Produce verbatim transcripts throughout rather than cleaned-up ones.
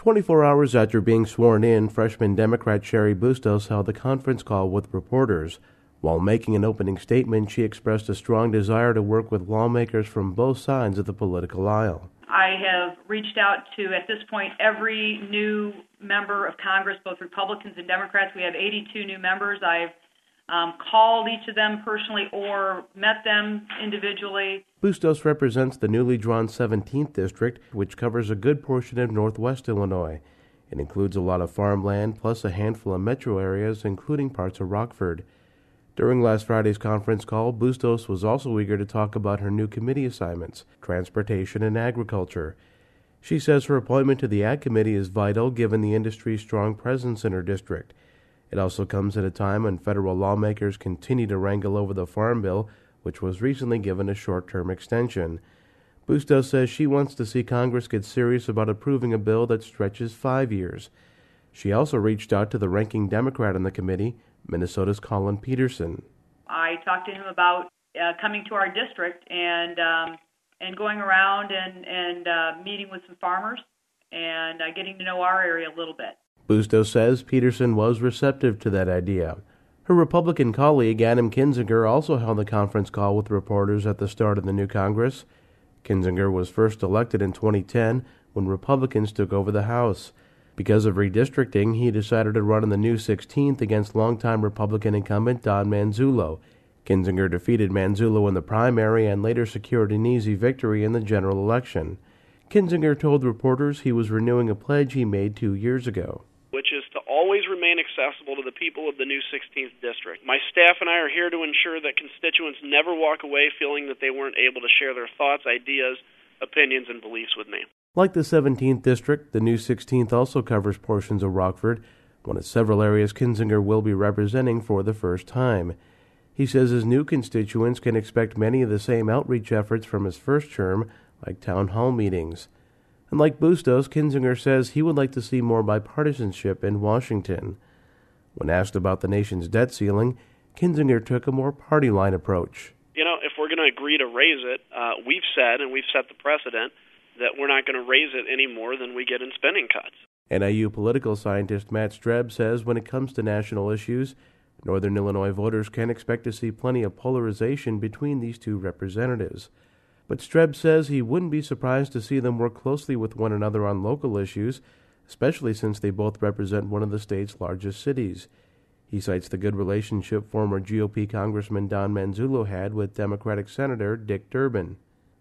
twenty-four hours after being sworn in, freshman Democrat Cheri Bustos held a conference call with reporters. While making an opening statement, she expressed a strong desire to work with lawmakers from both sides of the political aisle. I have reached out to, at this point, every new member of Congress, both Republicans and Democrats. We have eighty-two new members. I've um, called each of them personally or met them individually. Bustos represents the newly drawn seventeenth District, which covers a good portion of northwest Illinois. It includes a lot of farmland, plus a handful of metro areas, including parts of Rockford. During last Friday's conference call, Bustos was also eager to talk about her new committee assignments, transportation and agriculture. She says her appointment to the Ag Committee is vital given the industry's strong presence in her district. It also comes at a time when federal lawmakers continue to wrangle over the Farm Bill, which was recently given a short-term extension. Bustos says she wants to see Congress get serious about approving a bill that stretches five years. She also reached out to the ranking Democrat on the committee, Minnesota's Collin Peterson. I talked to him about uh, coming to our district and um, and going around and, and uh, meeting with some farmers and uh, getting to know our area a little bit. Bustos says Peterson was receptive to that idea. Her Republican colleague, Adam Kinzinger, also held a conference call with reporters at the start of the new Congress. Kinzinger was first elected in twenty ten when Republicans took over the House. Because of redistricting, he decided to run in the new sixteenth against longtime Republican incumbent Don Manzullo. Kinzinger defeated Manzullo in the primary and later secured an easy victory in the general election. Kinzinger told reporters he was renewing a pledge he made two years ago, which is to always remain accessible to the people of the new sixteenth District. My staff and I are here to ensure that constituents never walk away feeling that they weren't able to share their thoughts, ideas, opinions, and beliefs with me. Like the seventeenth District, the new sixteenth also covers portions of Rockford, one of several areas Kinzinger will be representing for the first time. He says his new constituents can expect many of the same outreach efforts from his first term, like town hall meetings. And like Bustos, Kinzinger says he would like to see more bipartisanship in Washington. When asked about the nation's debt ceiling, Kinzinger took a more party-line approach. You know, if we're going to agree to raise it, uh, we've said, and we've set the precedent, that we're not going to raise it any more than we get in spending cuts. N I U political scientist Matt Streb says when it comes to national issues, Northern Illinois voters can expect to see plenty of polarization between these two representatives. But Streb says he wouldn't be surprised to see them work closely with one another on local issues, especially since they both represent one of the state's largest cities. He cites the good relationship former G O P Congressman Don Manzullo had with Democratic Senator Dick Durbin.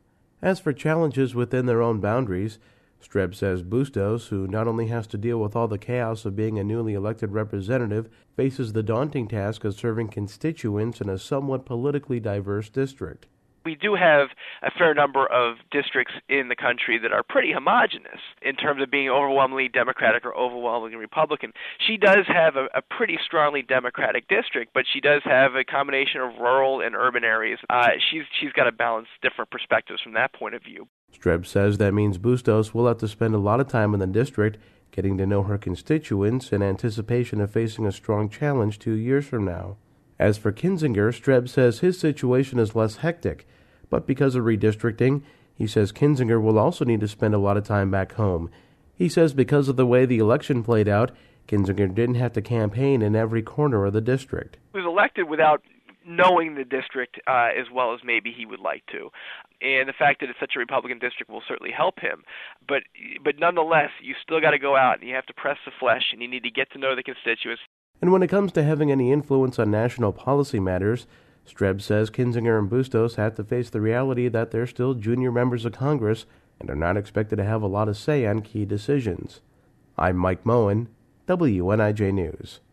As for challenges within their own boundaries, Streb says Bustos, who not only has to deal with all the chaos of being a newly elected representative, faces the daunting task of serving constituents in a somewhat politically diverse district. We do have a fair number of districts in the country that are pretty homogenous in terms of being overwhelmingly Democratic or overwhelmingly Republican. She does have a, a pretty strongly Democratic district, but she does have a combination of rural and urban areas. Uh, she's she's got to balance different perspectives from that point of view. Streb says that means Bustos will have to spend a lot of time in the district getting to know her constituents in anticipation of facing a strong challenge two years from now. As for Kinzinger, Streb says his situation is less hectic, but because of redistricting, he says Kinzinger will also need to spend a lot of time back home. He says because of the way the election played out, Kinzinger didn't have to campaign in every corner of the district. He was elected without knowing the district uh, as well as maybe he would like to. And the fact that it's such a Republican district will certainly help him. But but nonetheless, you still got to go out and you have to press the flesh and you need to get to know the constituents. And when it comes to having any influence on national policy matters, Streb says Kinzinger and Bustos have to face the reality that they're still junior members of Congress and are not expected to have a lot of say on key decisions. I'm Mike Moen, W N I J News.